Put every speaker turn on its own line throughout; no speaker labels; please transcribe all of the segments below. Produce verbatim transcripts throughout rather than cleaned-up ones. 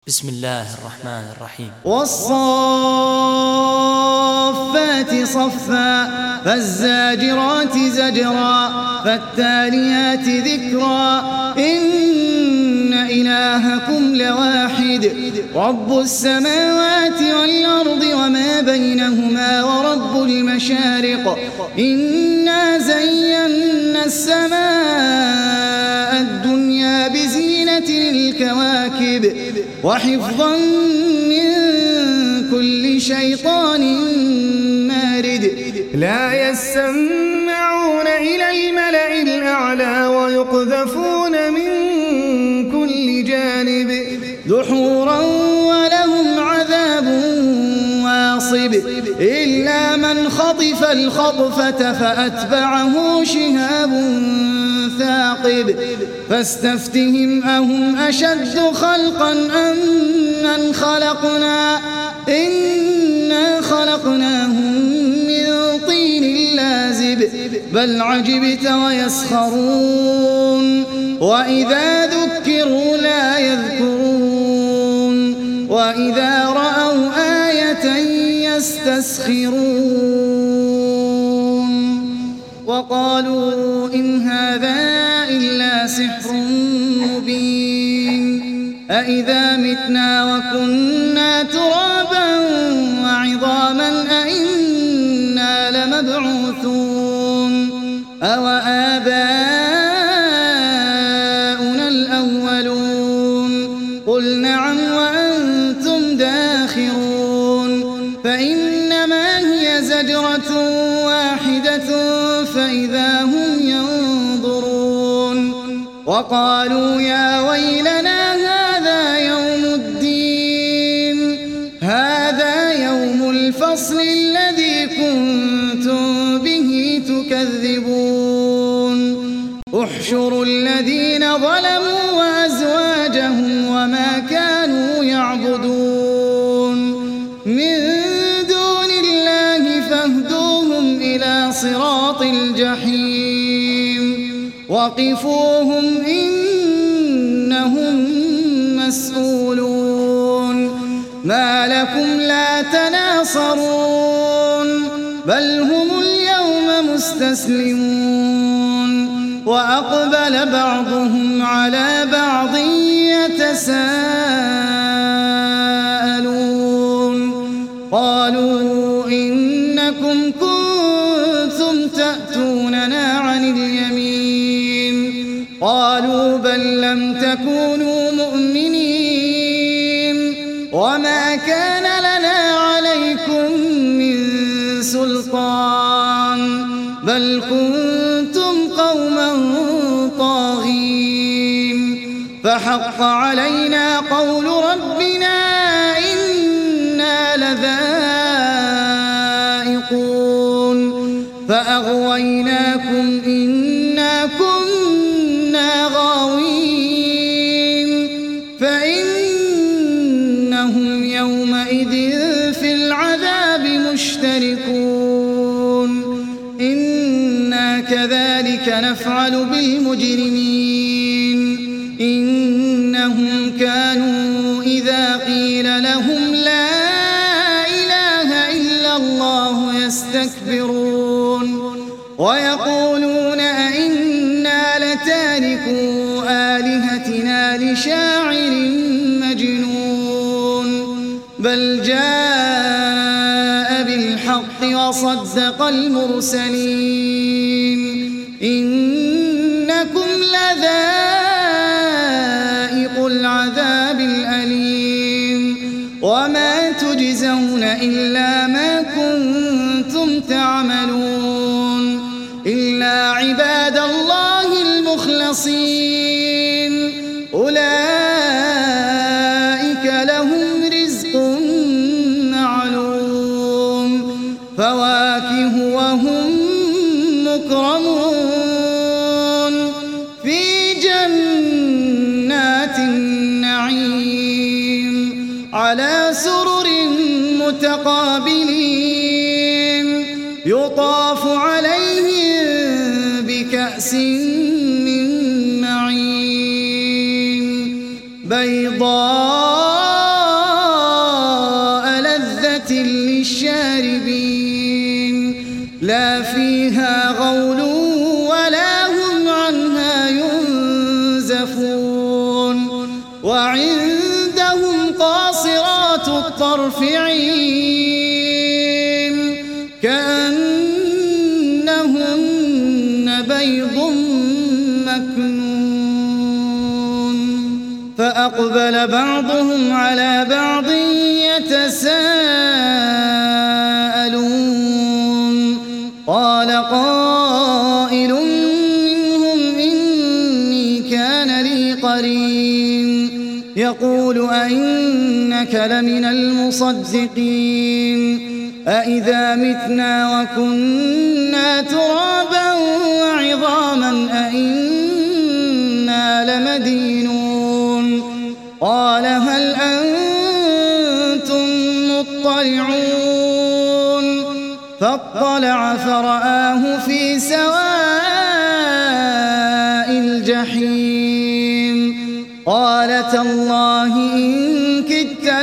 بسم الله الرحمن الرحيم.
والصافات صفا فالزاجرات زجرا فالتاليات ذكرا إن إلهكم لواحد رب السماوات والأرض وما بينهما ورب المشارق إنا زينا السماء الدنيا بزينة الكواكب وحفظا من كل شيطان مارد لا يسمعون إلى الملأ الأعلى ويقذفون من كل جانب دحورا ولهم عذاب واصب إلا من خطف الخطفة فأتبعه شهاب ثاقب فاستفتهم أهم أشد خلقا أم من خلقنا إنا خلقناهم من طين لازب بل عجبت ويسخرون وإذا ذكروا لا يذكرون وإذا رأوا آية يستسخرون وقالوا إن هذا إلا سحر مبين أإذا متنا وكنا ترابا وعظاما أإنا لمبعوثون أو آباؤنا الأولون قل نعم وأنتم داخرون فإنما هي زجرة واحدة فإذا هم ينظرون وقالوا يا ويلنا هذا يوم الدين هذا يوم الفصل الذي كنتم به تكذبون احشروا الذين ظلموا وأزواجهم وما كانوا يعبدون من دون الله فاهدوهم إلى صراط الجحيم وقفوهم إنهم مسؤولون ما لكم لا تناصرون بل هم اليوم مستسلمون وأقبل بعضهم على بعض يتساءلون قالوا إنكم كنتم تأتوننا عن اليمين قالوا بل لم تكونوا مؤمنين وما كان لنا عليكم من سلطان بل كنتم قوما طاغين فحق علينا قول ربنا إنا لذائقون فأغويناكم إنا كنا غاوين فإنهم يومئذ في العذاب مشتركون إنا كذلك نفعل بالمجرمين إنهم كانوا إذا قيل لهم لا إله إلا الله يستكبرون ويقولون أئنا لتاركو آلهتنا لشاعر مجنون بل جاء بالحق وصدق المرسلين إنكم لذائق العذاب الأليم وما تجزون إلا ما كنتم تعملون إلا عباد الله المخلصين أولئك لهم رزق معلوم فواكه وهم مكرمون في جنات النعيم على سرر متقابلين يطاف عليهم بكأس من معين بيضاء فيها غول ولا هم عنها ينزفون وعندهم قاصرات الطرف عين كأنهن بيض مكنون فأقبل بعضهم على بعض يتساءلون قال قائل منهم إني كان لي قرين يقول أئنك لمن المصدقين أئذا متنا وكنا ترابا وعظاما أئنا لمدينون قال هل أنتم مطلعون فاطلع فرآه في سواء الجحيم قال تالله إن كدت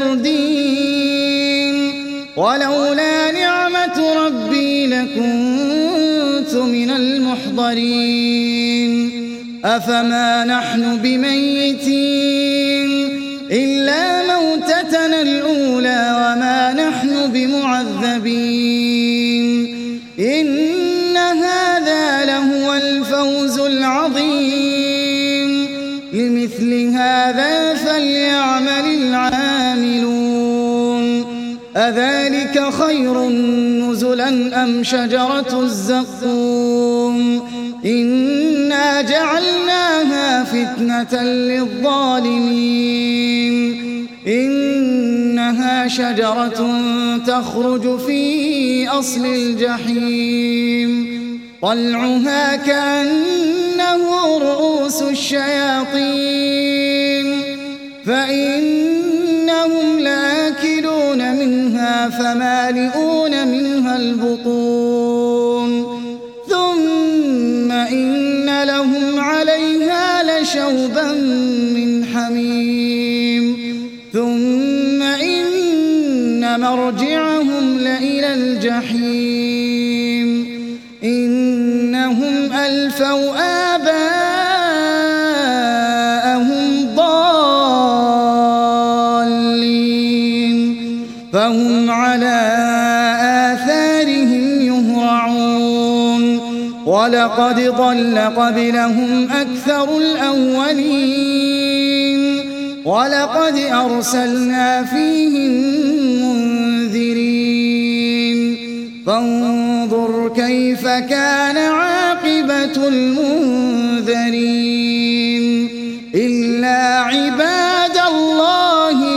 لتردين ولولا نعمة ربي لكنت من المحضرين أفما نحن بميتين إلا موتتنا الأولى وما نحن بمعذبين إن هذا لهو الفوز العظيم لمثل هذا فليعمل العاملون أذلك خير نزلا أم شجرة الزقوم إنا جعلناها فتنة للظالمين إنها شجرة تخرج في أصل الجحيم طلعها كأنه رؤوس الشياطين فإنهم لآكلون منها فمالئون منها البطون ثم إن لهم عليها لشوبا من حميم ثم إن مرجعهم لإلى الجحيم إنهم ألفوا آباءهم ضالين فهم على آثارهم يهرعون ولقد ضل قبلهم أكثر الأولين ولقد أرسلنا فيهم منذرين فانظر كيف كان عاقبة المنذرين إلا عباد الله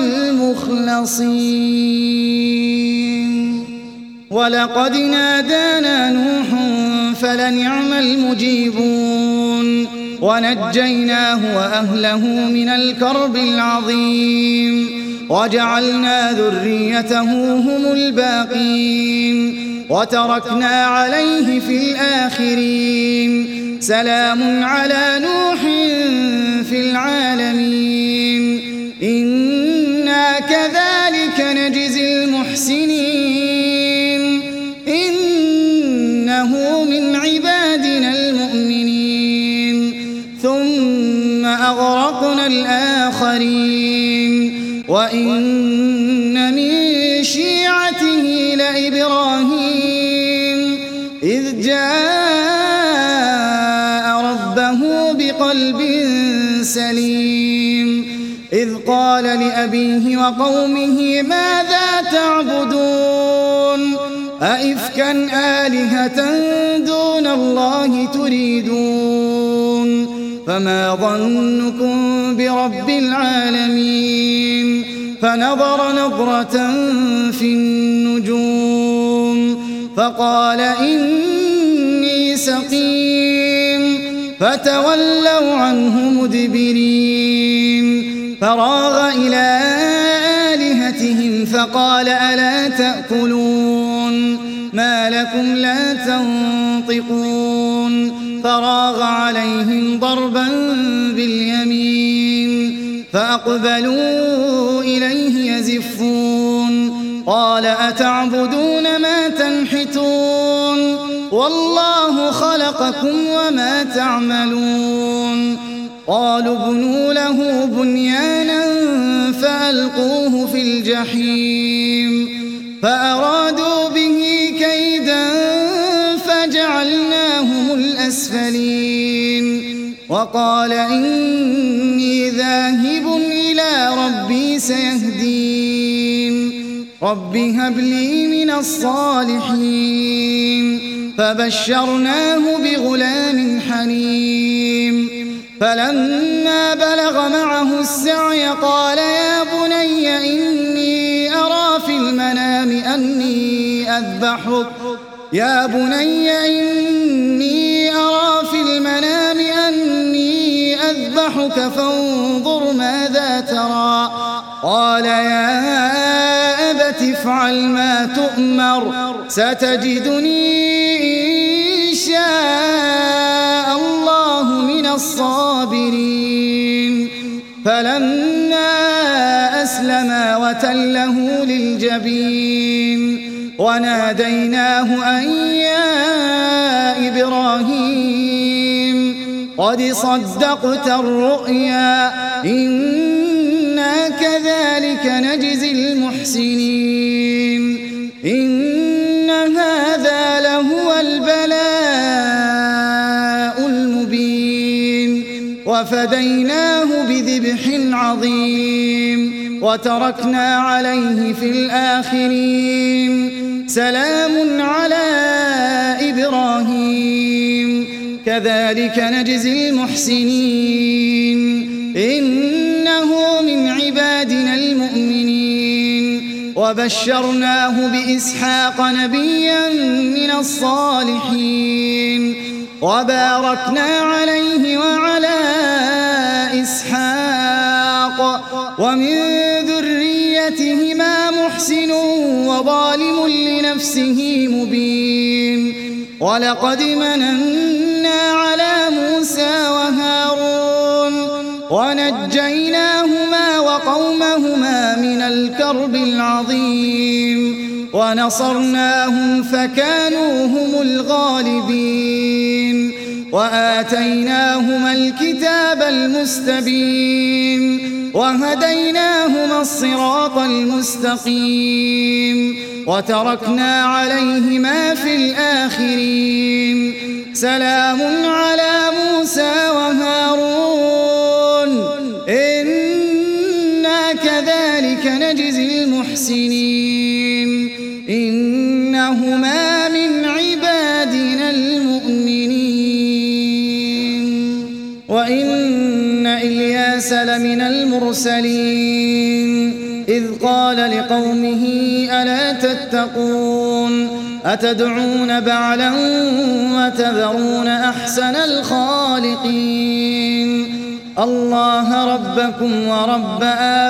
المخلصين ولقد نادانا نوح فلنعم المجيبون ونجيناه وأهله من الكرب العظيم وجعلنا ذريته هم الباقين وتركنا عليه في الآخرين سلام على نوح في العالمين إنا كذلك نجزي المحسنين إنه من عبادنا المؤمنين ثم أغرقنا الآخرين وإن من شيعته لإبراهيم إذ جاء ربه بقلب سليم إذ قال لأبيه وقومه ماذا تعبدون أئفكا آلهة دون الله تريدون فما ظنكم برب العالمين فنظر نظرة في النجوم فقال إني سقيم فتولوا عنه مدبرين فراغ إلى آلهتهم فقال ألا تأكلون ما لكم لا تنطقون فراغ عليهم ضربا باليمين فأقبلوا إليه يزفون قال أتعبدون ما تنحتون والله خلقكم وما تعملون قالوا ابنوا له بنيانا فألقوه في الجحيم فأرادوا به كيدا فجعلناهم الأسفلين وقال إني ذاهب إلى ربي سيهدين رب هب لي من الصالحين فبشرناه بغلام حليم فلما بلغ معه السعي قال يا بني إني أرى في المنام أني أذبحك يا بني إني أرى في المنام أني أذبحك فانظر ماذا ترى قال يا أبت افعل ما تؤمر ستجدني إن شاء الله من الصابرين فلما أسلما وتله للجبين وناديناه أن يا إبراهيم قد صدقت الرؤيا إنا كذلك نجزي المحسنين إن هذا لهو البلاء المبين وفديناه بذبح عظيم وتركنا عليه في الآخرين سلام على إبراهيم كذلك نجزي المحسنين إنه من عبادنا المؤمنين وبشرناه بإسحاق نبيا من الصالحين وباركنا عليه وعلى إسحاق ومن ذريتهما محسن وظالم لنفسه مبين ولقد مننا على موسى وهارون ونجيناهما وقومهما من الكرب العظيم ونصرناهم فكانوا هم الغالبين وآتيناهما الكتاب المستبين وهديناهما الصراط المستقيم وتركنا عليهما في الآخرين سلام على موسى وهارون إنا كذلك نجزي المحسنين إنهما من عبادنا المؤمنين وإن إلياس لمن المرسلين إذ قال لقومه ألا تتقون أتدعون بعلا وتذرون أحسن الخالقين الله ربكم ورب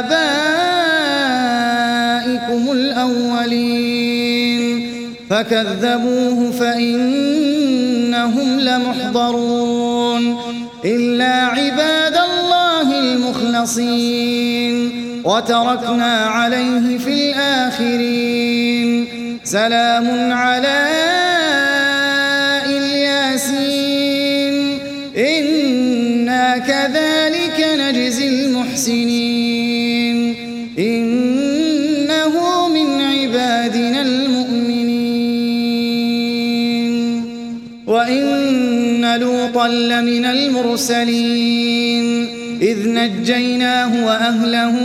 آبائكم الأولين فكذبوه فإنهم لمحضرون إلا عباد الله المخلصين وتركنا عليه في الآخرين سلام على الياسين إنا كذلك نجزي المحسنين إنه من عبادنا المؤمنين وإن لوطا لمن المرسلين إذ نجيناه وأهله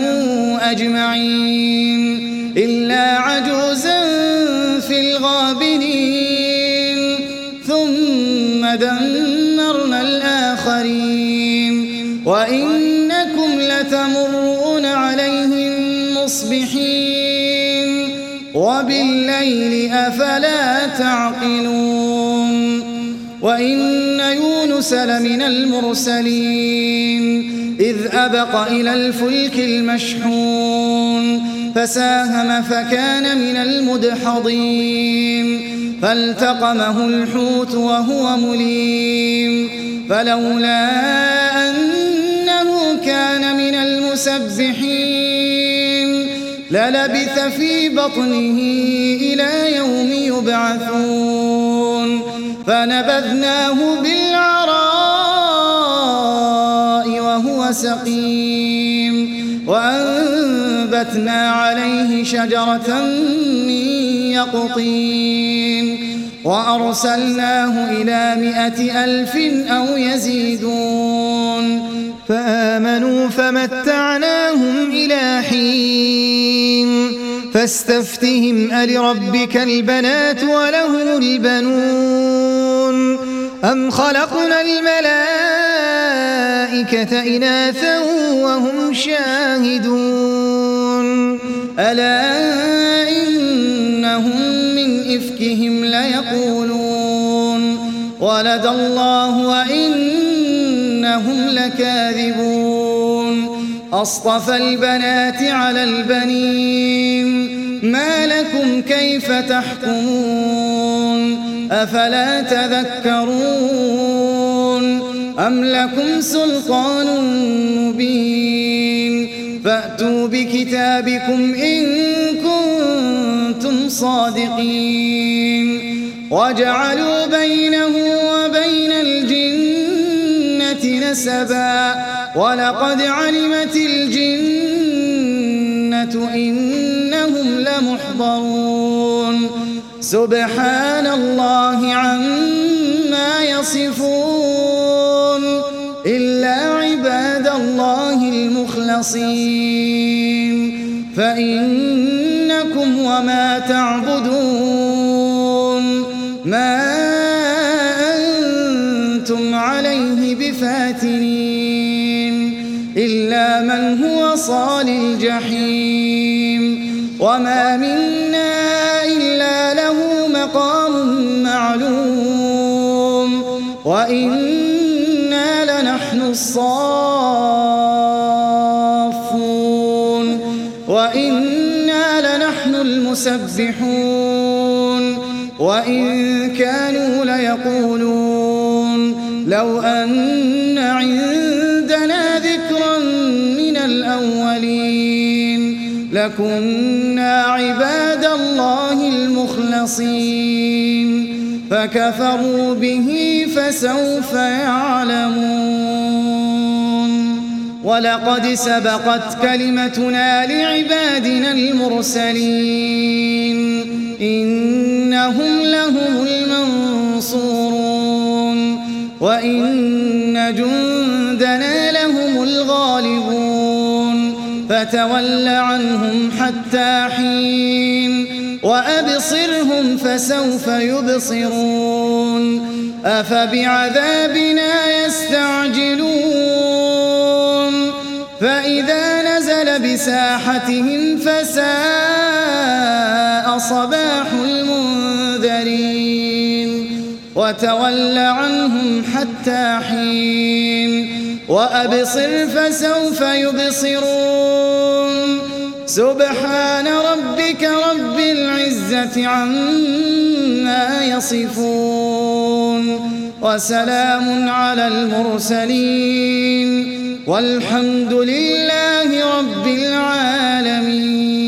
أجمعين إلا عجوزا في الغابرين ثم دمرنا الآخرين وإنكم لتمرون عليهم مصبحين وبالليل أفلا تعقلون وإن يونس لمن المرسلين إذ أبق إلى الفلك المشحون فساهم فكان من المدحضين فالتقمه الحوت وهو مليم فلولا أنه كان من المسبحين للبث في بطنه إلى يوم يبعثون فنبذناه بالعراء وهو سقيم وأنبتنا عليه شجرة من يقطين وأرسلناه إلى مائة ألف أو يزيدون
فآمنوا فمتعناهم إلى حين فاستفتهم ألربك البنات ولهم البنون أم خلقنا الملائكة إناثا وهم شاهدون
ألا إنهم من إفكهم ليقولون ولد الله وإنهم لكاذبون أصطفى البنات على البنين ما لكم كيف تحكمون أفلا تذكرون أم لكم سلطان مبين فأتوا بكتابكم إن كنتم صادقين وجعلوا بينه وبين الجنة نسبا ولقد علمت الجنة إنهم لمحضرون سبحان الله عما يصفون إلا عباد الله المخلصين فإنكم وما تعبدون ما أنتم عليه بفاتنين إلا من هو صال الجحيم وما منا إلا له مقام معلوم وإنا لنحن الصافون وإنا لنحن المسبحون وإن كانوا ليقولون لو أن عندنا ذكرا من الأولين لكنا عباد الله المخلصين فكفروا به فسوف يعلمون ولقد سبقت كلمتنا لعبادنا المرسلين إنهم لهم المنصورون وإن جندنا لهم الغالبون فتول عنهم حتى حين وأبصرهم فسوف يبصرون أفبعذابنا يستعجلون فإذا نزل بساحتهم فساء صباح المنذرين وتول عنهم حتى حين وأبصر فسوف يبصرون سبحان ربك رب العزة عما يصفون وسلام على المرسلين والحمد لله رب العالمين.